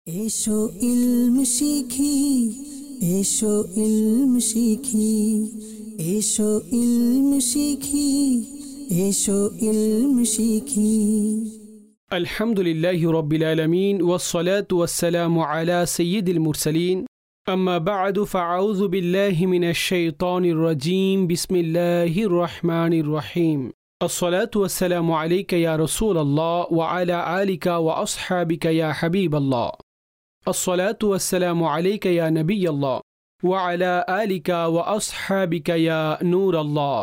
এসো ইলম শিখি, এসো ইলম শিখি, এসো ইলম শিখি, এসো ইলম শিখি। আলহামদুলিল্লাহি রাব্বিল আলামিন ওয়াসসালাতু ওয়াসসালামু আলা সাইয়্যিদিল মুরসালিন। আম্মা বা'দু ফাআউযু বিল্লাহি মিনাশ শাইতানির রাজীম। বিসমিল্লাহির রহমানির রহিম। আসসালাতু ওয়াসসালামু আলাইকা ইয়া রাসূলাল্লাহ ওয়া আলা আলিকা ওয়া আসহাবিকা ইয়া হাবিবাল্লাহ। আসসালাতু ওয়াসসালামু আলাইকা ইয়া নবিয়াল্লাহ ওয়া আলা আলিকা ওয়া আসহাবিকা ইয়া নূরাল্লাহ।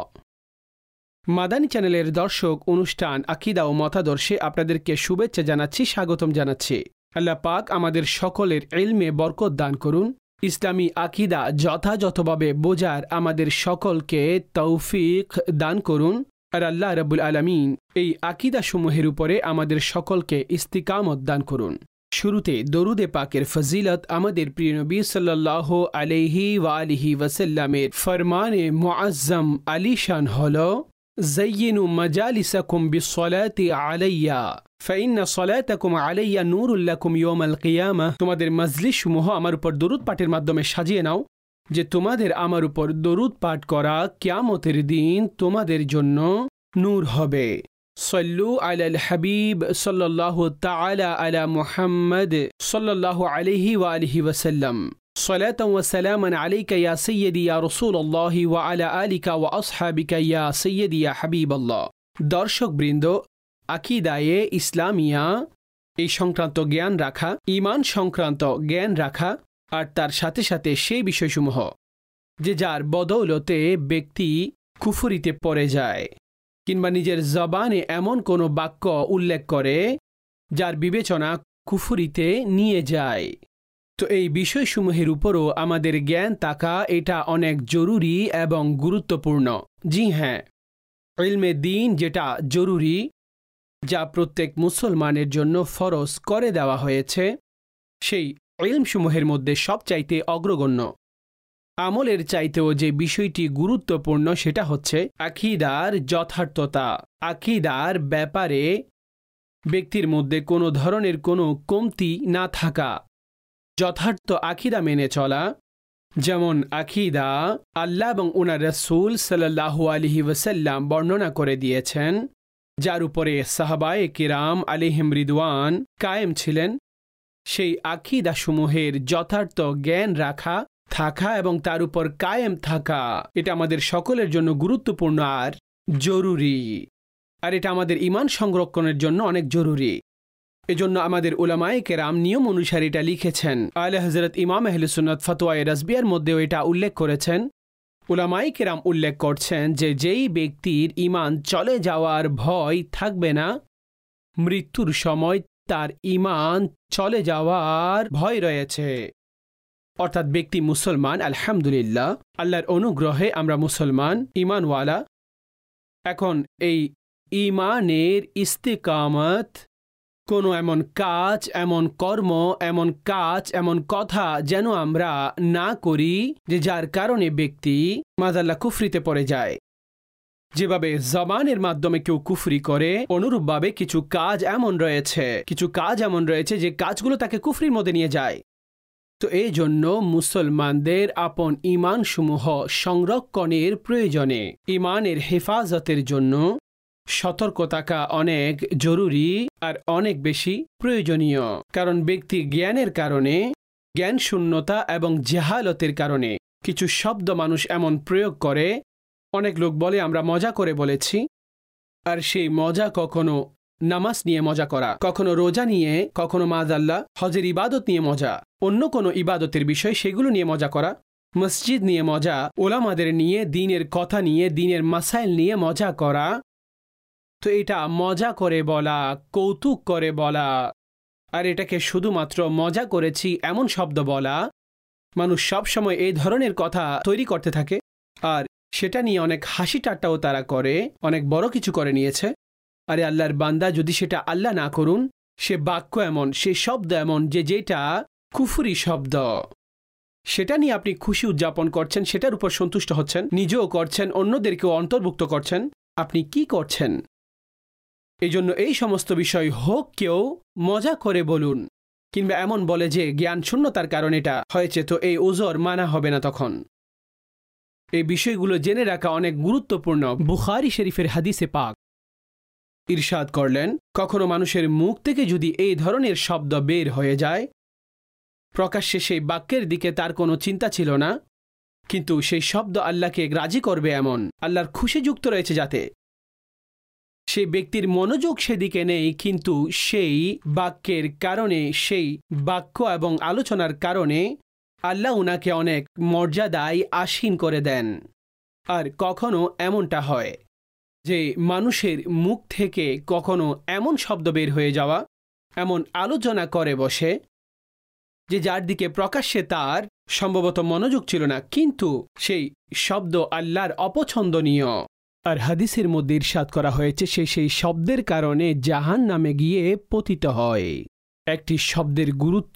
মাদানী চ্যানেলের দর্শক, অনুষ্ঠান আকীদা ও মতাদর্শে আপনাদেরকে শুভেচ্ছা জানাচ্ছি, স্বাগতম জানাচ্ছি। আল্লাহ পাক আমাদের সকলের ইলমে বরকত দান করুন। ইসলামী আকীদা যথাযথভাবে বোঝার আমাদের সকলকে তৌফিক দান করুন। আর আল্লাহ রাব্বুল আলামিন এই আকীদা সমূহের উপরে আমাদের সকলকে ইস্তিকামত দান করুন। শুরুতে দরুদে পাকের ফজিলত আমাদের প্রিয় নবী সাল্লাল্লাহু আলাইহি ওয়া আলিহি ওয়াসাল্লামের ফরমানে মুআজ্জম আলিশান হলো, زينوا مجالسكم بالصلاة علي فإن صلاتكم علي نور لكم يوم القيامة। তোমাদের মজলিস সমূহ আমার উপর দরুদ পাঠের মাধ্যমে সাজিয়ে নাও, যে তোমাদের আমার উপর দরুদ পাঠ করা কিয়ামতের দিন তোমাদের জন্য নূর হবে। صلوا على الحبيب صلى الله تعالى على محمد صلى الله عليه وآله وسلم صلاة وسلاما عليك يا سيدي يا رسول الله وعلى آلك وأصحابك يا سيدي يا حبيب الله। দর্শক বৃন্দ, আকীদায়ে ইসলামিয়া এই সংক্রান্ত জ্ঞান রাখা, ঈমান সংক্রান্ত জ্ঞান রাখা, আর তার সাথে সাথে সেই বিষয়সমূহ যে যার বদৌলতে ব্যক্তি কুফরিতে পড়ে যায়, কিংবা নিজের জবানে এমন কোনো বাক্য উল্লেখ করে যার বিবেচনা কুফরিতে নিয়ে যায়, তো এই বিষয়সমূহের উপরও আমাদের জ্ঞান থাকা এটা অনেক জরুরি এবং গুরুত্বপূর্ণ। জি হ্যাঁ, ইলমে দ্বীন যেটা জরুরি, যা প্রত্যেক মুসলমানের জন্য ফরজ করে দেওয়া হয়েছে, সেই ইলমসমূহের মধ্যে সবচাইতে অগ্রগণ্য, আমলের চাইতেও যে বিষয়টি গুরুত্বপূর্ণ সেটা হচ্ছে আকীদার যথার্থতা। আকীদার ব্যাপারে ব্যক্তির মধ্যে কোনো ধরনের কোনো কমতি না থাকা, যথার্থ আকীদা মেনে চলা। যেমন আকীদা আল্লাহ এবং ওনার রাসূল সাল্লাল্লাহু আলাইহি ওয়াসাল্লাম বর্ণনা করে দিয়েছেন, যার উপরে সাহাবায়ে কিরাম আলাইহিম রিদওয়ান কায়েম ছিলেন, সেই আকীদা সমূহের যথার্থ জ্ঞান রাখা, থাকা এবং তার উপর কায়েম থাকা, এটা আমাদের সকলের জন্য গুরুত্বপূর্ণ আর জরুরি। আর এটা আমাদের ঈমান সংরক্ষণের জন্য অনেক জরুরি। এজন্য আমাদের উলামায়ে কেরাম নিয়ম অনুসারে এটা লিখেছেন। আলে হযরত ইমাম আহলে সুন্নাত ফতোয়ায়ে রাজবিয়ার মধ্যেও এটা উল্লেখ করেছেন। উলামায়ে কেরাম উল্লেখ করছেন যে যেই ব্যক্তির ঈমান চলে যাওয়ার ভয় থাকবে না, মৃত্যুর সময় তার ঈমান চলে যাওয়ার ভয় রয়েছে। অর্থাৎ ব্যক্তি মুসলমান, আলহামদুলিল্লাহ, আল্লাহর অনুগ্রহে আমরা মুসলমান, ঈমানওয়ালা। এখন এই ঈমানের ইস্তিকামত, কোনো এমন কাজ, এমন কর্ম, এমন কাজ, এমন কথা যেন আমরা না করি যে যার কারণে ব্যক্তি মাযাল্লাহ কুফরিতে পড়ে যায়। যেভাবে জবানের মাধ্যমে কেউ কুফরি করে, অনুরূপভাবে কিছু কাজ এমন রয়েছে যে কাজগুলো তাকে কুফরির মধ্যে নিয়ে যায়। তো এই জন্য মুসলমানদের আপন ঈমানসমূহ সংরক্ষণের প্রয়োজনে, ঈমানের হেফাজতের জন্য সতর্ক থাকা অনেক জরুরি আর অনেক বেশি প্রয়োজনীয়। কারণ ব্যক্তি জ্ঞানের কারণে, জ্ঞান শূন্যতা এবং জাহালতের কারণে কিছু শব্দ মানুষ এমন প্রয়োগ করে, অনেক লোক বলে আমরা মজা করে বলেছি, আর সেই মজা কখনো নামাজ নিয়ে মজা করা, কখনো রোজা নিয়ে, কখনো মাযাল্লাহ হজের ইবাদত নিয়ে মজা, অন্য কোনো ইবাদতের বিষয় সেগুলো নিয়ে মজা করা, মসজিদ নিয়ে মজা, ওলামাদের নিয়ে, দ্বীনের কথা নিয়ে, দ্বীনের মাসাইল নিয়ে মজা করা। তো এটা মজা করে বলা, কৌতুক করে বলা, আর এটাকে শুধুমাত্র মজা করেছি এমন শব্দ বলা। মানুষ সবসময় এই ধরনের কথা তৈরি করতে থাকে, আর সেটা নিয়ে অনেক হাসি ঠাট্টাও তারা করে, অনেক বড় কিছু করে নিয়েছে। আরে আল্লাহর বান্দা, যদি সেটা আল্লাহ না করুন, সে বাক্য এমন, সে শব্দ এমন যে যেটা কুফরি শব্দ, সেটা নিয়ে আপনি খুশি উদযাপন করছেন, সেটার উপর সন্তুষ্ট হচ্ছেন, নিজেও করছেন, অন্যদেরকেও অন্তর্ভুক্ত করছেন, আপনি কি করছেন? এই জন্য এই সমস্ত বিষয় হোক কেউ মজা করে বলুন, কিংবা এমন বলে যে জ্ঞান শূন্যতার কারণে এটা হয়েছে, তো এই ওজর মানা হবে না। তখন এই বিষয়গুলো জেনে রাখা অনেক গুরুত্বপূর্ণ। বুখারী শরীফের হাদিসে পাক ইরশাদ করলেন, কখনো মানুষের মুখ থেকে যদি এই ধরনের শব্দ বের হয়ে যায়, প্রকাশ্যে সেই বাক্যের দিকে তার কোনো চিন্তা ছিল না, কিন্তু সেই শব্দ আল্লাহকে রাজি করবে এমন, আল্লাহর খুশি যুক্ত রয়েছে, যাতে সেই ব্যক্তির মনোযোগ সেদিকে নেই, কিন্তু সেই বাক্যের কারণে, সেই বাক্য এবং আলোচনার কারণে আল্লাহ উনাকে অনেক মর্যাদায় আসীন করে দেন। আর কখনো এমনটা হয় যে মানুষের মুখ থেকে কখনো এমন শব্দ বের হয়ে যাওয়া, এমন আলোচনা করে বসে যে যার দিকে প্রকাশ্যে তার সম্ভবত মনোযোগ ছিল না, কিন্তু সেই শব্দ আল্লাহর অপছন্দনীয়। আর হাদিসের মধ্যে ইরশাদ করা হয়েছে সেই শব্দের কারণে জাহান্নামে গিয়ে পতিত হয়। একটি শব্দের গুরুত্ব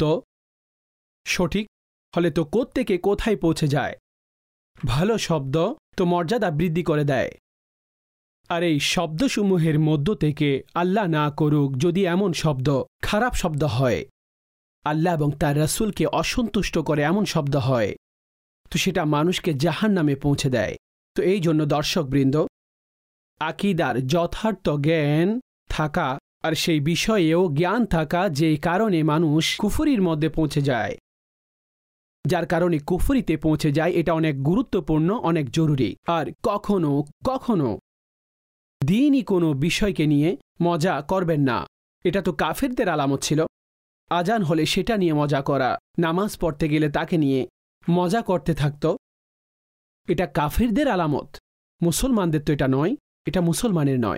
সঠিক হলে তো কোত্থেকে কোথায় পৌঁছে যায়। ভালো শব্দ তো মর্যাদা বৃদ্ধি করে দেয়। আর এই শব্দসমূহের মধ্য থেকে আল্লাহ না করুক যদি এমন শব্দ খারাপ শব্দ হয়, আল্লাহ এবং তার রাসূলকে অসন্তুষ্ট করে এমন শব্দ হয়, তো সেটা মানুষকে জাহান্নামে পৌঁছে দেয়। তো এই জন্য দর্শকবৃন্দ, আকীদার যথার্থ জ্ঞান থাকা আর সেই বিষয়েও জ্ঞান থাকা, যে কারণে মানুষ কুফরির মধ্যে পৌঁছে যায়, যার কারণে কুফরিতে পৌঁছে যায়, এটা অনেক গুরুত্বপূর্ণ, অনেক জরুরি। আর কখনো কখনো দ্বীনি কোনো বিষয়কে নিয়ে মজা করবেন না। এটা তো কাফেরদের আলামত ছিল। আজান হলে সেটা নিয়ে মজা করা, নামাজ পড়তে গেলে তাকে নিয়ে মজা করতে থাকত, এটা কাফেরদের আলামত। মুসলমানদের তো এটা নয়, এটা মুসলমানের নয়।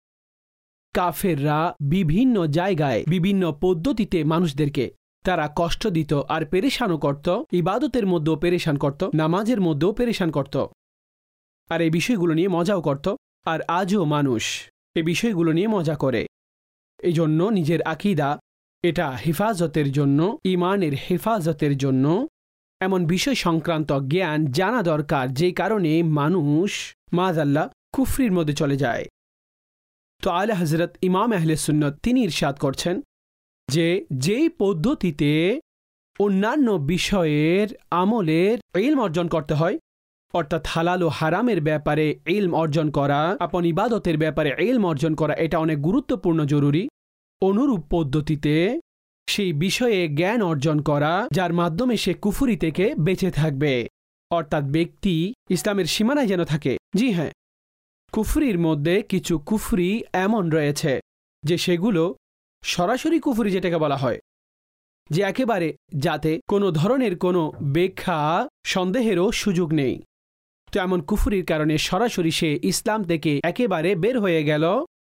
কাফেররা বিভিন্ন জায়গায় বিভিন্ন পদ্ধতিতে মানুষদেরকে তারা কষ্ট দিত আর পেরেশানও করত, ইবাদতের মধ্যেও পেরেশান করত, নামাজের মধ্যেও পেরেশান করত, আর এই বিষয়গুলো নিয়ে মজাও করত। আর আজও মানুষ এই বিষয়গুলো নিয়ে মজা করে। এই জন্য নিজের আকীদা এটা হেফাজতের জন্য, ঈমানের হেফাজতের জন্য এমন বিষয় সংক্রান্ত জ্ঞান জানা দরকার, যে কারণে মানুষ মাযাল্লাহ কুফরির মধ্যে চলে যায়। তো আলা হযরত ইমাম আহলে সুন্নাত তিনি ইরশাদ করছেন যে যেই পদ্ধতিতে অন্যান্য বিষয়ের আমলের ইলম অর্জন করতে হয়, অর্থাৎ হালাল ও হারামের ব্যাপারে ইলম অর্জন করা, আপন ইবাদতের ব্যাপারে ইলম অর্জন করা, এটা অনেক গুরুত্বপূর্ণ, জরুরি। অনুরূপ পদ্ধতিতে সেই বিষয়ে জ্ঞান অর্জন করা, যার মাধ্যমে সে কুফরি থেকে বেঁচে থাকবে, অর্থাৎ ব্যক্তি ইসলামের সীমানায় যেন থাকে। জি হ্যাঁ, কুফরির মধ্যে কিছু কুফরি এমন রয়েছে যে সেগুলো সরাসরি কুফরি, যেটাকে বলা হয় যে একেবারে যাতে কোনো ধরনের কোনো ব্যাখ্যা সন্দেহেরও সুযোগ নেই। তো এমন কুফরির কারণে সরাসরি সে ইসলাম থেকে একেবারে বের হয়ে গেল,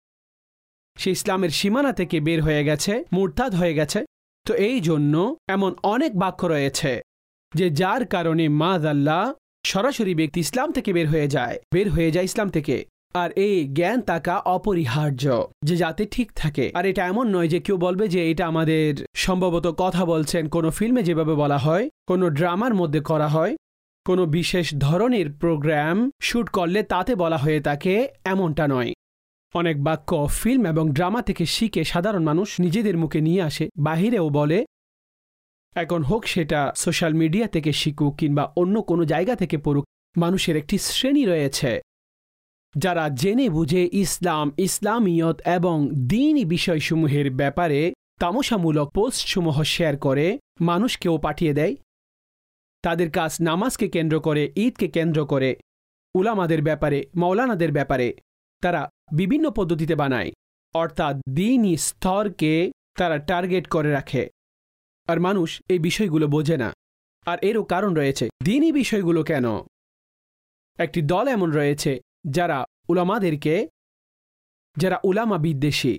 সে ইসলামের সীমানা থেকে বের হয়ে গেছে, মুরতাদ হয়ে গেছে। তো এই জন্য এমন অনেক বাক্য রয়েছে যে যার কারণে মাযাল্লাহ সরাসরি ব্যক্তি ইসলাম থেকে বের হয়ে যায় ইসলাম থেকে। আর এই জ্ঞান থাকা অপরিহার্য, যে যাতে ঠিক থাকে। আর এটা এমন নয় যে কেউ বলবে যে এটা আমাদের সম্ভবত কথা বলছেন কোনো ফিল্মে যেভাবে বলা হয়, কোনো ড্রামার মধ্যে করা হয়, কোনো বিশেষ ধরনের প্রোগ্রাম শুট করলে তাতে বলা হয়ে থাকে, এমনটা নয়। অনেক বাক্য ফিল্ম এবং ড্রামা থেকে শিখে সাধারণ মানুষ নিজেদের মুখে নিয়ে আসে, বাহিরেও বলে। এখন হোক সেটা সোশ্যাল মিডিয়া থেকে শিখুক কিংবা অন্য কোনো জায়গা থেকে পড়ুক, মানুষের একটি শ্রেণী রয়েছে যারা জেনে বুঝে ইসলাম, ইসলামিয়ত এবং দ্বীনি বিষয়সমূহের ব্যাপারে তামাশামূলক পোস্টসমূহ শেয়ার করে মানুষকেও পাঠিয়ে দেয়। তাদের কাজ নামাজকে কেন্দ্র করে, ঈদকে কেন্দ্র করে, উলামাদের ব্যাপারে, মাওলানাদের ব্যাপারে তারা বিভিন্ন পদ্ধতিতে বানায়, অর্থাৎ দ্বীনি স্তরকে তারা টার্গেট করে রাখে। আর মানুষ এই বিষয়গুলো বোঝে না। আর এরও কারণ রয়েছে। দ্বীনি বিষয়গুলো কেন? একটি দল এমন রয়েছে যারা উলামাদেরকে, যারা উলামা বিদ্বেষী,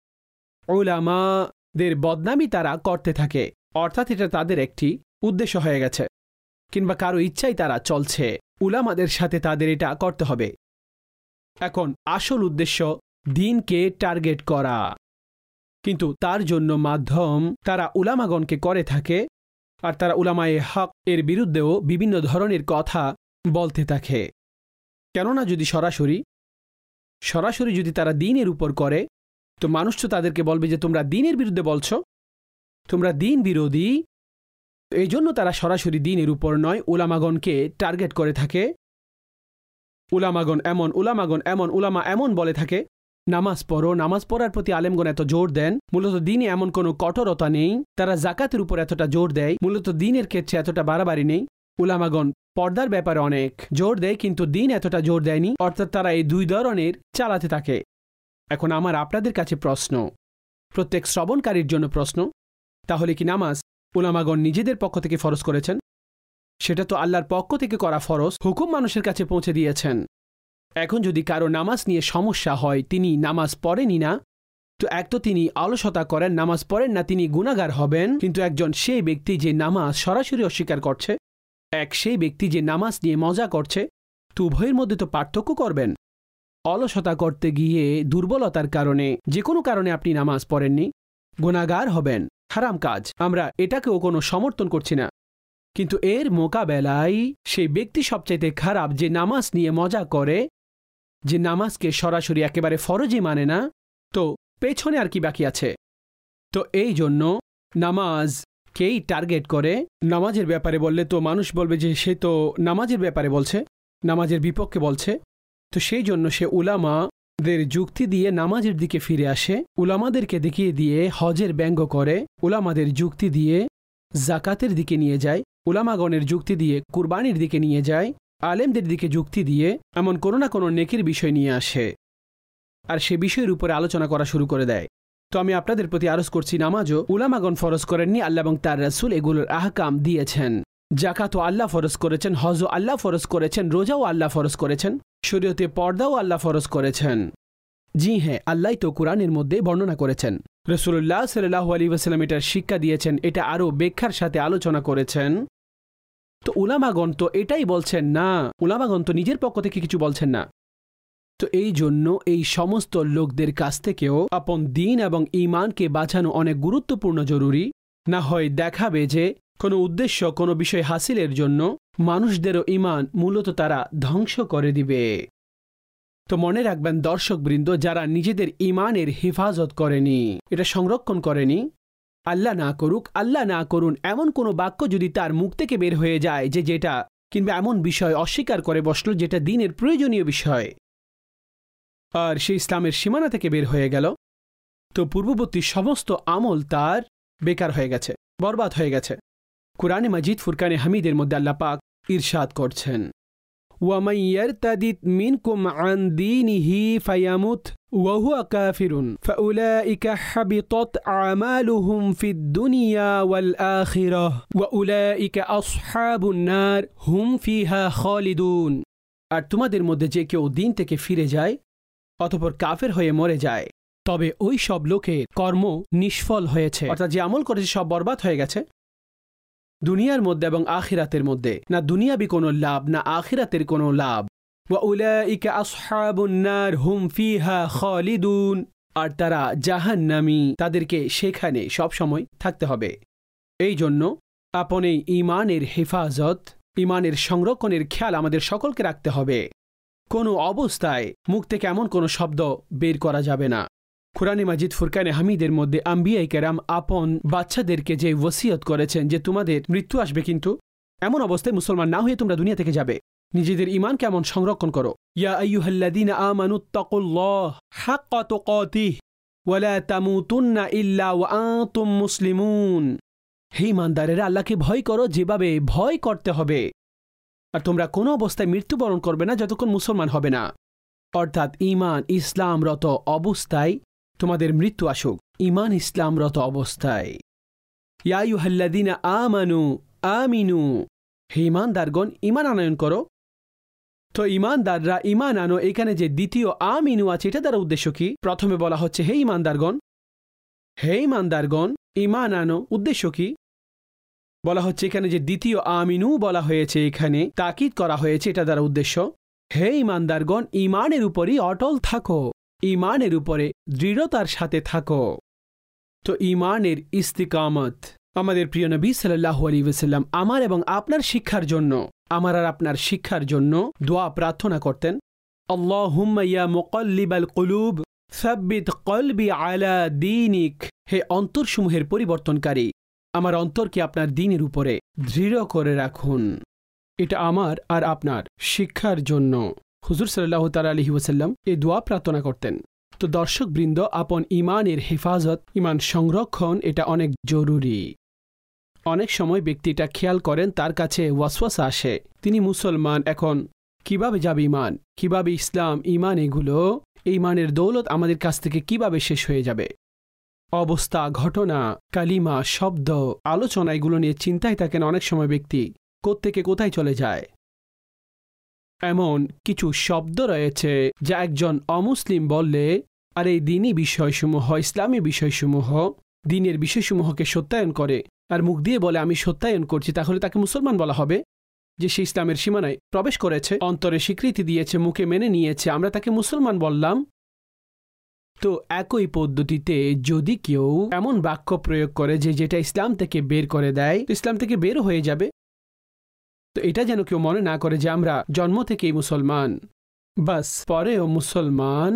উলামাদের বদনামি তারা করতে থাকে, অর্থাৎ এটা তাদের একটি উদ্দেশ্য হয়ে গেছে, কিংবা কারো ইচ্ছাই তারা চলছে উলামাদের সাথে তাদের এটা করতে হবে। এখন আসল উদ্দেশ্য দ্বীনকে টার্গেট করা, কিন্তু তার জন্য মাধ্যম তারা উলামাগণকে করে থাকে। আর তারা উলামায়ে হক এর বিরুদ্ধেও বিভিন্ন ধরনের কথা বলতে থাকে। কেননা যদি সরাসরি যদি তারা দ্বীনের উপর করে, তো মানুষ তো তাদেরকে বলবে যে তোমরা দ্বীনের বিরুদ্ধে বলছো, তোমরা দিন বিরোধী। এই জন্য তারা সরাসরি দিনের উপর নয় উলামাগণকে টার্গেট করে থাকে। উলামাগণ এমন, উলামাগণ এমন, উলামা এমন বলে থাকে। নামাজ পড়ো, নামাজ পড়ার প্রতি আলেমগণ এত জোর দেন, মূলত দিনে এমন কোনো কঠোরতা নেই। তারা জাকাতের উপর এতটা জোর দেয়, মূলত দিনের ক্ষেত্রে এতটা বাড়াবাড়ি নেই। উলামাগণ পর্দার ব্যাপারে অনেক জোর দেয়, কিন্তু দিন এতটা জোর দেয়নি। অর্থাৎ তারা এই দুই ধরনের চালাতে থাকে। এখন আমার আপনাদের কাছে প্রশ্ন, প্রত্যেক শ্রবণকারীর জন্য প্রশ্ন, তাহলে কি নামাজ উলামাগণ নিজেদের পক্ষ থেকে ফরজ করেছেন? সেটা তো আল্লাহর পক্ষ থেকে করা ফরজ, হুকুম মানুষের কাছে পৌঁছে দিয়েছেন। এখন যদি কারো নামাজ নিয়ে সমস্যা হয়, তিনি নামাজ পড়েনি না, তো এক তো তিনি অলসতা করেন, নামাজ পড়েন না, তিনি গুনাহগার হবেন। কিন্তু একজন সেই ব্যক্তি যে নামাজ সরাসরি অস্বীকার করছে, এক সেই ব্যক্তি যে নামাজ নিয়ে মজা করছে, তো উভয়ের মধ্যে তো পার্থক্য করবেন। অলসতা করতে গিয়ে দুর্বলতার কারণে, যে কোনো কারণে আপনি নামাজ পড়েননি, গুনাহগার হবেন, হারাম কাজ। আমরা এটাকেও কোনো সমর্থন করছি না, কিন্তু এর মোকাবেলায় সেই ব্যক্তি সবচাইতে খারাপ যে নামাজ নিয়ে মজা করে, যে নামাজকে সরাসরি একেবারে ফরজই মানে না। তো পেছনে আর কি বাকি আছে? তো এই জন্য নামাজকেই টার্গেট করে। নামাজের ব্যাপারে বললে তো মানুষ বলবে যে সে তো নামাজের ব্যাপারে বলছে, নামাজের বিপক্ষে বলছে। তো সেই জন্য সে উলামাদের যুক্তি দিয়ে নামাজের দিকে ফিরে আসে, উলামাদেরকে দেখিয়ে দিয়ে হজের ব্যঙ্গ করে, উলামাদের যুক্তি দিয়ে জাকাতের দিকে নিয়ে যায়, উলামাগণের যুক্তি দিয়ে কুরবানির দিকে নিয়ে যায়, আলেমদের দিকে যুক্তি দিয়ে এমন কোনো না কোনো নেকির বিষয় নিয়ে আসে, আর সে বিষয়ের উপরে আলোচনা করা শুরু করে দেয়। তো আমি আপনাদের প্রতি আরজ করছি, নামাজও উলামাগণ ফরজ করেননি, আল্লাহ এবং তার রাসূল এগুলোর আহকাম দিয়েছেন। জাকাতও আল্লাহ ফরজ করেছেন, হজও আল্লাহ ফরজ করেছেন, রোজাও আল্লাহ ফরজ করেছেন, শরীয়তে পর্দাও আল্লাহ ফরজ করেছেন। জি হ্যাঁ, আল্লাহ তো কুরআনের মধ্যে বর্ণনা করেছেন। রাসূলুল্লাহ সাল্লাল্লাহু আলাইহি ওয়াসাল্লাম এটার শিক্ষা দিয়েছেন, এটা আরও ব্যাখ্যার সাথে আলোচনা করেছেন। তো উলামাগণ তো এটাই বলছেন না, উলামাগণ তো নিজের পক্ষ থেকে কিছু বলছেন না। তো এই জন্য এই সমস্ত লোকদের কাছ থেকেও আপন দিন এবং ঈমানকে বাঁচানো অনেক গুরুত্বপূর্ণ জরুরি। না হয় দেখাবে যে কোনো উদ্দেশ্য, কোনো বিষয় হাসিলের জন্য মানুষদেরও ঈমান মূলত তারা ধ্বংস করে দিবে। তো মনে রাখবেন দর্শকবৃন্দ, যারা নিজেদের ঈমানের হেফাজত করেনি, এটা সংরক্ষণ করেনি, আল্লাহ না করুক, আল্লাহ না করুন, এমন কোনো বাক্য যদি তার মুখ থেকে বের হয়ে যায় যে যেটা কিংবা এমন বিষয় অস্বীকার করে বসলো যেটা দিনের প্রয়োজনীয় বিষয়, আর সে ইসলামের সীমানা থেকে বের হয়ে গেল, তো পূর্ববর্তী সমস্ত আমল তার বেকার হয়ে গেছে, বরবাদ হয়ে গেছে। কুরআনে মাজিদ ফুরকানে হামিদের মধ্যে আল্লাহ পাক ইরশাদ করছেন, وَمَنْ يَرْتَدِدْ مِنْكُمْ عَنْ دِينِهِ فَيَمُتْ وَهُوَ كَافِرٌ فَأُولَئِكَ حَبِطَتْ أَعْمَالُهُمْ فِي الدُّنْيَا وَالْآخِرَةِ وَأُولَئِكَ أَصْحَابُ النَّارِ هُمْ فِيهَا خَالِدُونَ। আর তোমাদের মধ্যে যে কেউ দিন থেকে ফিরে যায় অতঃপর কাফের হয়ে মরে যায়, তবে ওই সব লোকের কর্ম নিষ্ফল হয়েছে, অর্থাৎ যে আমল করেছে সব বরবাদ হয়ে গেছে দুনিয়ার মধ্যে এবং আখিরাতের মধ্যে। না দুনিয়াবি কোনো লাভ, না আখিরাতের কোনো লাভ। ওয়াউলাইকা আসহাবুন নার হুম ফিহা খালিদুন। আর তারা জাহান্নামী, তাদেরকে সেখানে সব সময় থাকতে হবে। এই জন্য আপন এই ঈমানের হেফাজত, ঈমানের সংরক্ষণের খেয়াল আমাদের সকলকে রাখতে হবে। কোনো অবস্থায় মুখ থেকে এমন কোনো শব্দ বের করা যাবে না। কুরআনে মাজিদ ফুরকানে হামিদের মধ্যে আম্বিয়ায়ে কেরাম আপন বাচ্চাদেরকে যে ওসিয়ত করেছেন যে তোমাদের মৃত্যু আসবে, কিন্তু এমন অবস্থায় মুসলমান না হয়ে তোমরা দুনিয়া থেকে যাবে, নিজেদের ঈমান কেমন সংরক্ষণ করো। ইয়া আইয়ুহাল্লাযীনা আমানুত্তাকুল্লাহ হাক্কা তুকাতিহ ওয়া লা তামুতুন্না ইল্লা ওয়া আনতুম মুসলিমুন। হে ঈমানদারেরা, আল্লাহকে ভয় করো যেভাবে ভয় করতে হবে, আর তোমরা কোনো অবস্থায় মৃত্যুবরণ করবে না যতক্ষণ মুসলমান হবে না। অর্থাৎ ঈমান ইসলামরত অবস্থায় তোমাদের মৃত্যু আসুক, ঈমান ইসলামরত অবস্থায়। ইয়া আইয়ুহাল্লাযীনা আমানু আমিনু, হে ঈমানদারগণ ঈমান আনয়ন করো। তো ঈমানদাররা ঈমান আনো, এখানে যে দ্বিতীয় আমিনু আছে এটা দ্বারা উদ্দেশ্য কি? প্রথমে বলা হচ্ছে হে ঈমানদারগণ, হে ঈমানদারগণ ঈমান আনো, উদ্দেশ্য কি? বলা হচ্ছে এখানে যে দ্বিতীয় আমিনু বলা হয়েছে, এখানে তাকিদ করা হয়েছে, এটা দ্বারা উদ্দেশ্য হে ঈমানদারগণ ঈমানের উপরই অটল থাকো, ঈমানের উপরে দৃঢ়তার সাথে থাকো। তো ঈমানের ইস্তিকামত আমাদের প্রিয় নবী সাল্লাল্লাহু আলাইহি ওয়াসাল্লাম আমার এবং আপনার শিক্ষার জন্য, আমার আর আপনার শিক্ষার জন্য দোয়া প্রার্থনা করতেন, আল্লাহুম্মা ইয়া মুকাল্লিবাল কুলুব সাব্বিত কলবি আলা দীনিক, হে অন্তরসমূহের পরিবর্তনকারী, আমার অন্তরকে আপনার দ্বীনের উপরে দৃঢ় করে রাখুন। এটা আমার আর আপনার শিক্ষার জন্য হুজুর সাল্লাল্লাহু তাআলা আলাইহি ওয়াসাল্লাম এই দোয়া প্রার্থনা করতেন। তো দর্শকবৃন্দ, আপন ইমানের হেফাজত, ইমান সংরক্ষণ এটা অনেক জরুরি। অনেক সময় ব্যক্তিটা খেয়াল করেন, তার কাছে ওয়াসওয়াসা আসে, তিনি মুসলমান, এখন কিভাবে যাবে ইমান, কিভাবে ইসলাম, ইমান, এগুলো ইমানের দৌলত আমাদের কাছ থেকে কিভাবে শেষ হয়ে যাবে। অবস্থা, ঘটনা, কালিমা, শব্দ, আলোচনা, এগুলো নিয়ে চিন্তায় থাকেন অনেক সময় ব্যক্তি কোত্থেকে কোথায় চলে যায়। এমন কিছু শব্দ রয়েছে যা একজন অমুসলিম বললে আর এই দিনী বিষয়সমূহ, ইসলামী বিষয়সমূহ, দিনের বিষয়সমূহকে সত্যায়ন করে আর মুখ দিয়ে বলে আমি সত্যায়ন করছি, তাহলে তাকে মুসলমান বলা হবে, যে সে ইসলামের সীমানায় প্রবেশ করেছে, অন্তরে স্বীকৃতি দিয়েছে, মুখে মেনে নিয়েছে, আমরা তাকে মুসলমান বললাম। তো একই পদ্ধতিতে যদি কেউ এমন বাক্য প্রয়োগ করে যে যেটা ইসলাম থেকে বের করে দেয়, ইসলাম থেকে বের হয়ে যাবে। তো এটা যেন কেউ মনে না করে যে আমরা জন্ম থেকেই মুসলমান, বাস পরেও মুসলমান।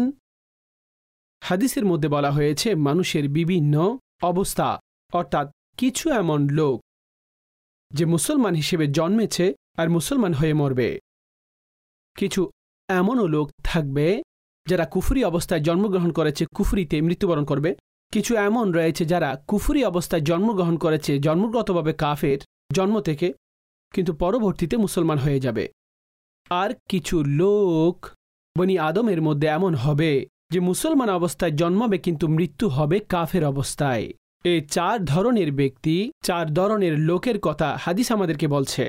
হাদিসের মধ্যে বলা হয়েছে মানুষের বিভিন্ন অবস্থা, অর্থাৎ কিছু এমন লোক যে মুসলমান হিসেবে জন্মেছে আর মুসলমান হয়ে মরবে, কিছু এমনও লোক থাকবে যারা কুফরি অবস্থায় জন্মগ্রহণ করেছে, কুফরিতে মৃত্যুবরণ করবে। কিছু এমন রয়েছে যারা কুফরি অবস্থায় জন্মগ্রহণ করেছে, জন্মগতভাবে কাফের জন্ম থেকে, কিন্তু পরবর্তীতে মুসলমান হয়ে যাবে। আর কিছু লোক বনি আদমের মধ্যে এমন হবে যে মুসলমান অবস্থায় জন্মাবে কিন্তু মৃত্যু হবে কাফের অবস্থায়। এই 4 ধরনের ব্যক্তি, 4 ধরনের লোকের কথা হাদিস আমাদেরকে বলছে।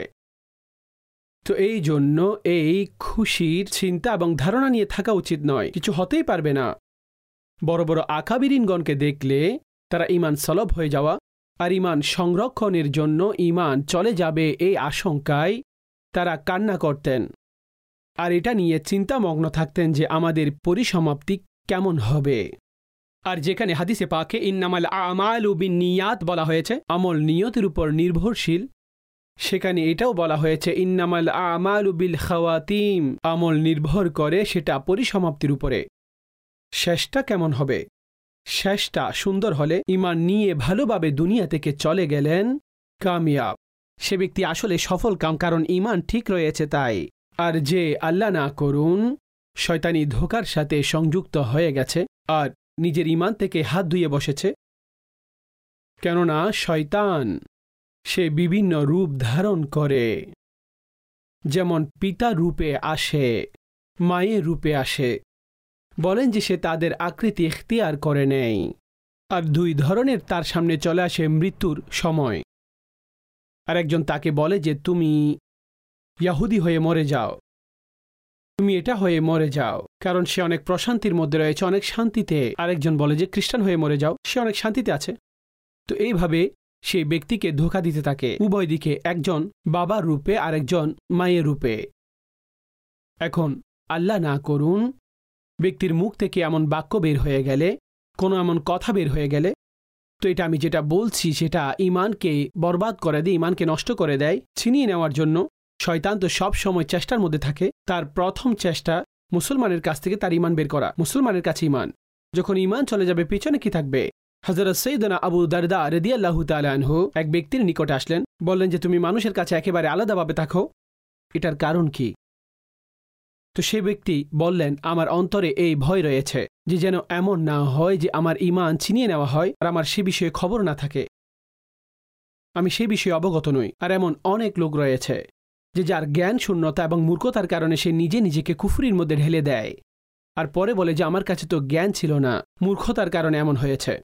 তো এই জন্য এই খুশির চিন্তা এবং ধারণা নিয়ে থাকা উচিত নয়, কিছু হতেই পারবে না। বড় বড় আকাবিরিনগণকে দেখলে তারা ইমান সলব হয়ে যাওয়া আর ইমান সংরক্ষণের জন্য ইমান চলে যাবে এই আশঙ্কায় তারা কান্না করতেন আর এটা নিয়ে চিন্তামগ্ন থাকতেন যে আমাদের পরিসমাপ্তি কেমন হবে। আর যেখানে হাদিসে পাকে ইন্নামাল আমালু বিন্নিয়াত বলা হয়েছে, আমল নিয়তের উপর নির্ভরশীল, সেখানে এটাও বলা হয়েছে ইন্নামাল আমালু বিল খাওয়াতিম, আমল নির্ভর করে সেটা পরিসমাপ্তির উপরে। শেষটা কেমন হবে? শেষটা সুন্দর হলে ইমান নিয়ে ভালোভাবে দুনিয়া থেকে চলে গেলেন কামিয়াব, সে ব্যক্তি আসলে সফল কাম, কারণ ইমান ঠিক রয়েছে তাই। আর যে আল্লাহ না করুন শয়তানি ধোঁকার সাথে সংযুক্ত হয়ে গেছে আর নিজের ইমান থেকে হাত ধুয়ে বসেছে, কেননা শয়তান সে বিভিন্ন রূপ ধারণ করে, যেমন পিতা রূপে আসে, মায়ের রূপে আসে, বলেন যে সে তাদের আকৃতি ইখতিয়ার করে নেয়। আর 2 ধরনের তার সামনে চলে আসে মৃত্যুর সময়। আর একজন তাকে বলে যে তুমি ইয়াহুদি হয়ে মরে যাও, তুমি এটা হয়ে মরে যাও, কারণ সে অনেক প্রশান্তির মধ্যে রয়েছে, অনেক শান্তিতে। আরেকজন বলে যে খ্রিস্টান হয়ে মরে যাও, সে অনেক শান্তিতে আছে। তো এইভাবে সেই ব্যক্তিকে ধোঁকা দিতে থাকে উভয় দিকে, একজন বাবার রূপে আর একজন মায়ের রূপে। এখন আল্লাহ না করুন ব্যক্তির মুখ থেকে এমন বাক্য বের হয়ে গেলে, কোনো এমন কথা বের হয়ে গেলে, তো এটা আমি যেটা বলছি সেটা ইমানকে বরবাদ করে দেয়, ইমানকে নষ্ট করে দেয়, ছিনিয়ে নেওয়ার জন্য শয়তান তো সব সময় চেষ্টার মধ্যে থাকে। তার প্রথম চেষ্টা মুসলমানের কাছ থেকে তার ইমান বের করা, মুসলমানের কাছে ইমান। যখন ইমান চলে যাবে পিছনে কি থাকবে? হযরত সাইয়েদনা আবু দারদা রাদিয়াল্লাহু তাআলা আনহু এক ব্যক্তির নিকটে আসলেন, বললেন যে তুমি মানুষের কাছে একেবারে আলাদাভাবে থাকো, এটার কারণ কি? তো সে ব্যক্তি বললেন আমার অন্তরে এই ভয় রয়েছে যে যেন এমন না হয় যে আমার ইমান ছিনিয়ে নেওয়া হয় আর আমার সে বিষয়ে খবর না থাকে, আমি সে বিষয়ে অবগত নই। আর এমন অনেক লোক রয়েছে যে যার জ্ঞান শূন্যতা এবং মূর্খতার কারণে সে নিজেকে কুফরির মধ্যে ঢেলে দেয় আর পরে বলে যে আমার কাছে তো জ্ঞান ছিল না, মূর্খতার কারণে এমন হয়েছে।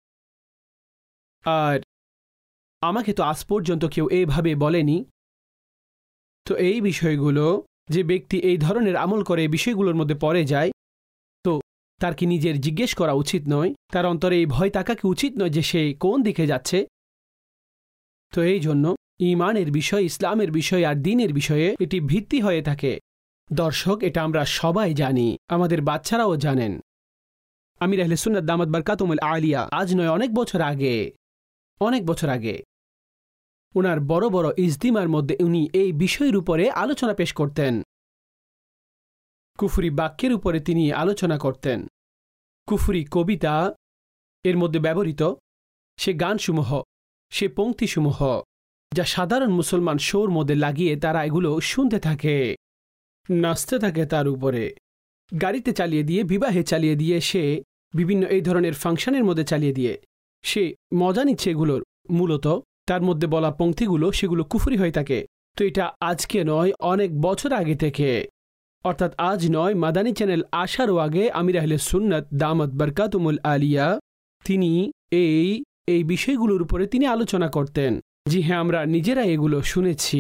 আর আমাকে তো আজ পর্যন্ত কেউ এইভাবে বলেনি। তো এই বিষয়গুলো, যে ব্যক্তি এই ধরনের আমল করে এই বিষয়গুলোর মধ্যে পড়ে যায়, তো তার কি নিজের জিজ্ঞেস করা উচিত নয়? তার অন্তরে এই ভয় থাকা কি উচিত নয় যে সে কোন দিকে যাচ্ছে? তো এই জন্য ইমানের বিষয়, ইসলামের বিষয় আর দ্বীনের বিষয়ে এটি ভিত্তি হয়ে থাকে। দর্শক, এটা আমরা সবাই জানি, আমাদের বাচ্চারাও জানেন। আমির আহলে সুন্নাত দামাত বারকাতুহুল আলিয়া আজ নয় অনেক বছর আগে ওনার বড় বড় ইজতিমার মধ্যে উনি এই বিষয়ের উপরে আলোচনা পেশ করতেন, কুফরি বাক্যের উপরে তিনি আলোচনা করতেন। কুফরি কবিতা এর মধ্যে ব্যবহৃত সে গানসমূহ, সে পংক্তিসমূহ যা সাধারণ মুসলমান শোর মধ্যে লাগিয়ে তারা এগুলো শুনতে থাকে, নাচতে থাকে, তার উপরে গাড়িতে চালিয়ে দিয়ে, বিবাহে চালিয়ে দিয়ে, সে বিভিন্ন এই ধরনের ফাংশনের মধ্যে চালিয়ে দিয়ে সে মজা নিচ্ছে এগুলোর। মূলত তার মধ্যে বলা পংক্তিগুলো সেগুলো কুফরি হয়ে থাকে। তো এটা আজকে নয়, অনেক বছর আগে থেকে, অর্থাৎ আজ নয়, মাদানী চ্যানেল আসারও আগে আমির আহলে সুন্নাত দামাত বরকাতুমুল আলিয়া তিনি এই বিষয়গুলোর উপরে তিনি আলোচনা করতেন। জি হ্যাঁ, আমরা নিজেরা এগুলো শুনেছি।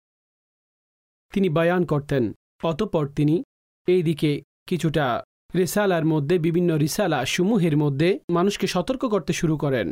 তিনি বয়ান করতেন। অতঃপর তিনি এই দিকে কিছুটা রিসালার মধ্যে, বিভিন্ন রিসালা সমূহের মধ্যে মানুষকে সতর্ক করতে শুরু করেন।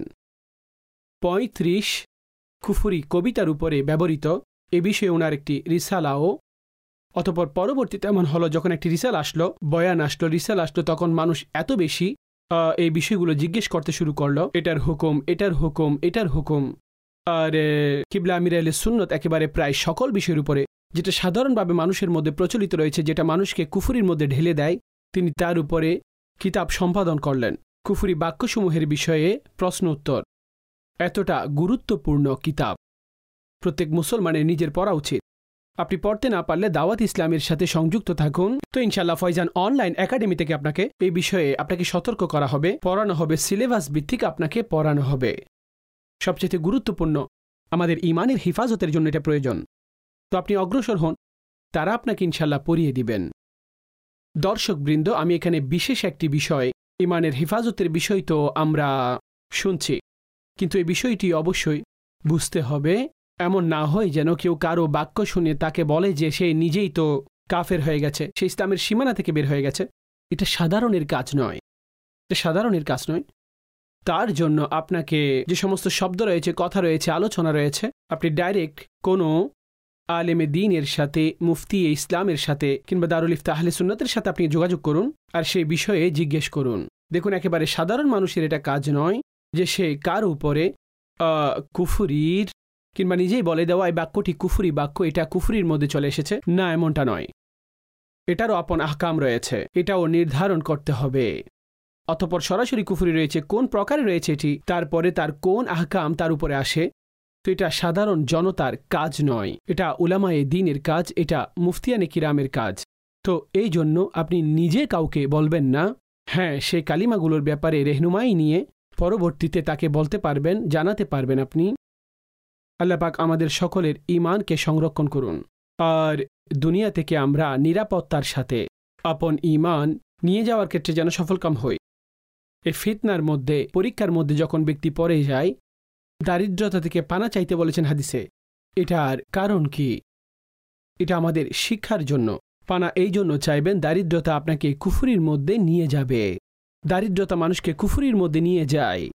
৩৫ কুফরি কবিতার উপরে ব্যবহৃত এ বিষয়ে ওনার একটি রিসালাও। অতঃপর পরবর্তীতে এমন হলো, যখন একটি রিসাল আসলো, বয়ান আসলো, রিসাল আসলো, তখন মানুষ এত বেশি এই বিষয়গুলো জিজ্ঞেস করতে শুরু করলো, এটার হুকুম, এটার হুকুম, এটার হুকুম। আর কিবলা আমির আহলে সুন্নাত একেবারে প্রায় সকল বিষয়ের উপরে যেটা সাধারণভাবে মানুষের মধ্যে প্রচলিত রয়েছে, যেটা মানুষকে কুফরির মধ্যে ঢেলে দেয়, তিনি তার উপরে কিতাব সম্পাদন করলেন। কুফরি বাক্যসমূহের বিষয়ে প্রশ্ন উত্তর, এতটা গুরুত্বপূর্ণ কিতাব প্রত্যেক মুসলমানের নিজের পড়া উচিত। আপনি পড়তে না পারলে দাওয়াত ইসলামের সাথে সংযুক্ত থাকুন। তো ইনশাআল্লাহ ফয়জান অনলাইন একাডেমি থেকে আপনাকে এই বিষয়ে আপনাকে সতর্ক করা হবে, পড়ানো হবে, সিলেবাস ভিত্তিক আপনাকে পড়ানো হবে। সবচেয়ে গুরুত্বপূর্ণ, আমাদের ইমানের হিফাজতের জন্য এটা প্রয়োজন। তো আপনি অগ্রসর হন, তারা আপনাকে ইনশাআল্লাহ পড়িয়ে দিবেন। দর্শকবৃন্দ, আমি এখানে বিশেষ একটি বিষয়, ইমানের হিফাজতের বিষয় তো আমরা শুনছি, কিন্তু এই বিষয়টি অবশ্যই বুঝতে হবে। এমন না হয় যেন কেউ কারো বাক্য শুনে তাকে বলে যে সে নিজেই তো কাফের হয়ে গেছে, সে ইসলামের সীমানা থেকে বের হয়ে গেছে। এটা সাধারণের কাজ নয়, এটা সাধারণের কাজ নয়। তার জন্য আপনাকে যে সমস্ত শব্দ রয়েছে, কথা রয়েছে, আলোচনা রয়েছে, আপনি ডাইরেক্ট কোনো আলেমে দ্বীনের সাথে, মুফতি ইসলামের সাথে কিংবা দারুল ইফতা আহলে সুন্নাতের সাথে আপনি যোগাযোগ করুন আর সেই বিষয়ে জিজ্ঞেস করুন। দেখুন, একেবারে সাধারণ মানুষের এটা কাজ নয় যে সে কার উপরে কুফরির কিংবা নিজেই বলে দেওয়া এই বাক্যটি কুফরি বাক্য, এটা কুফরির মধ্যে চলে এসেছে, না, এমনটা নয়। এটারও আপন আহকাম রয়েছে, এটাও নির্ধারণ করতে হবে। অতঃপর সরাসরি কুফরি রয়েছে, কোন প্রকারে রয়েছে এটি, তারপরে তার কোন আহকাম তার উপরে আসে। তো এটা সাধারণ জনতার কাজ নয়, এটা উলামায়ে দ্বীনের কাজ, এটা মুফতিয়ানে কিরামের কাজ। তো এই জন্য আপনি নিজে কাউকে বলবেন না। হ্যাঁ, সেই কালিমাগুলোর ব্যাপারে রেহনুমাই নিয়ে পরবর্তীতে তাকে বলতে পারবেন, জানাতে পারবেন আপনি। আল্লাহ পাক আমাদের সকলের ঈমানকে সংরক্ষণ করুন, আর দুনিয়া থেকে আমরা নিরাপত্তার সাথে আপন ঈমান নিয়ে যাওয়ার ক্ষেত্রে যেন সফলকাম হই। এই ফিতনার মধ্যে, পরীক্ষার মধ্যে যখন ব্যক্তি পড়ে যায়, দারিদ্রতা থেকে পানা চাইতে বলেছেন হাদিসে। এটার কারণ কি? এটা আমাদের শিক্ষার জন্য। পানা এই জন্য চাইবেন, দারিদ্রতা আপনাকে কুফরির মধ্যে নিয়ে যাবে, দারিদ্রতা মানুষকে কুফরির মধ্যে নিয়ে যায়।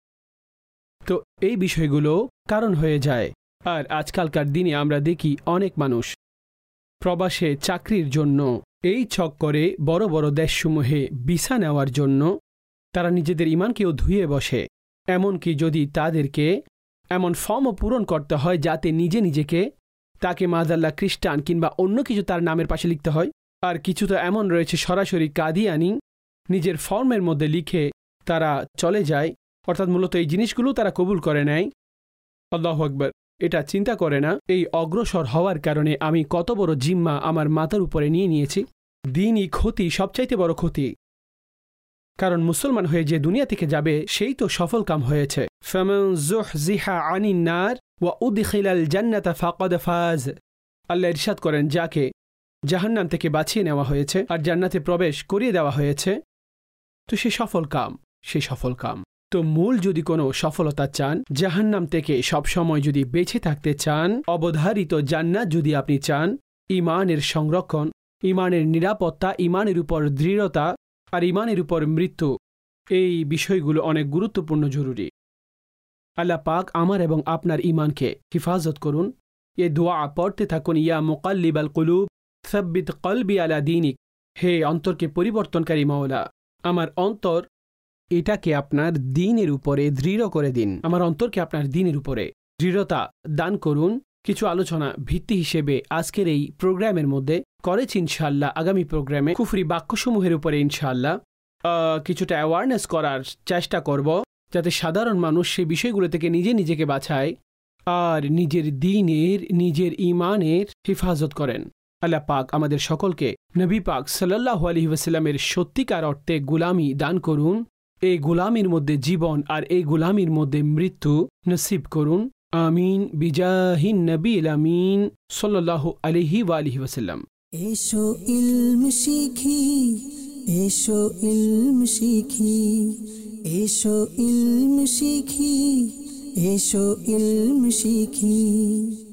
তো এই বিষয়গুলো কারণ হয়ে যায়। আর আজকালকার দিনে আমরা দেখি অনেক মানুষ প্রবাসে চাকরির জন্য এই চক্করে বড় বড় দেশসমূহে ভিসা নেওয়ার জন্য তারা নিজেদের ঈমানকেও ধুয়ে বসে। এমনকি যদি তাদেরকে এমন ফর্মও পূরণ করতে হয় যাতে নিজে নিজেকে তাকে মাদাল্লাহ খ্রিস্টান কিংবা অন্য কিছু তার নামের পাশে লিখতে হয়। আর কিছু তো এমন রয়েছে সরাসরি কাদিয়ানি নিজের ফর্মের মধ্যে লিখে তারা চলে যায়, অর্থাৎ মূলত এই জিনিসগুলো তারা কবুল করে নেয়। আল্লাহু আকবার। এটা চিন্তা করে না এই অগ্রসর হওয়ার কারণে আমি কত বড় জিম্মা আমার মাথার উপরে নিয়ে নিয়েছি। দিনই ক্ষতি, সবচাইতে বড় ক্ষতি। কারণ মুসলমান হয়ে যে দুনিয়া থেকে যাবে সেই তো সফল কাম হয়েছে। ফামান যুহযিহা আনিন নার ওয়া উদখিলাল জান্নাতা ফাকাদ ফাজ। আল্লাহ ইরশাদ করেন, যাকে জাহান্নাম থেকে বাঁচিয়ে নেওয়া হয়েছে আর জান্নাতে প্রবেশ করিয়ে দেওয়া হয়েছে, তো সে সফল কাম, সে সফল কাম। তো মূল যদি কোনো সফলতা চান, জাহান্নাম থেকে সবসময় যদি বেঁচে থাকতে চান, অবধারিত জান্নাত যদি আপনি চান, ঈমানের সংরক্ষণ, ঈমানের নিরাপত্তা, ঈমানের উপর দৃঢ়তা আর ঈমানের উপর মৃত্যু, এই বিষয়গুলো অনেক গুরুত্বপূর্ণ, জরুরি। আল্লাহ পাক আমার এবং আপনার ঈমানকে হিফাজত করুন। এ দোয়া পড়তে থাকুন, ইয়া মুকাল্লিবাল কুলুব সাব্বিত কলবি আলা দীনিক। হে অন্তরকে পরিবর্তনকারী মাওলা, আমার অন্তর এটাকে আপনার দ্বীনের উপরে দৃঢ় করে দিন। আমার অন্তরকে আপনার দ্বীনের উপরে দৃঢ়তা দান করুন। কিছু আলোচনা ভিত্তি হিসেবে আজকের এই প্রোগ্রামের মধ্যে করেছি ইনশাআল্লাহ। আগামী প্রোগ্রামে কুফরি বাক্যসমূহের উপরে ইনশাআল্লাহ কিছুটা অ্যাওয়ারনেস করার চেষ্টা করব, যাতে সাধারণ মানুষ সেই বিষয়গুলো থেকে নিজেকে বাঁচায় আর নিজের দ্বীনের, নিজের ঈমানের হেফাজত করেন। আল্লাহ পাক আমাদের সকলকে নবী পাক সাল্লাল্লাহু আলাইহি ওয়াসাল্লামের সত্যিকার অর্থে গোলামি দান করুন, এই গোলামির মধ্যে জীবন আর এই গোলামির মধ্যে মৃত্যু নসিব করুন। আমিন বিজাহিন নবীল আমিন সাল্লাল্লাহু আলাইহি ওয়াসাল্লাম। এসো ইলম শিখি, এসো ইলম শিখি, এসো ইলম শিখি, এসো ইলম শিখি।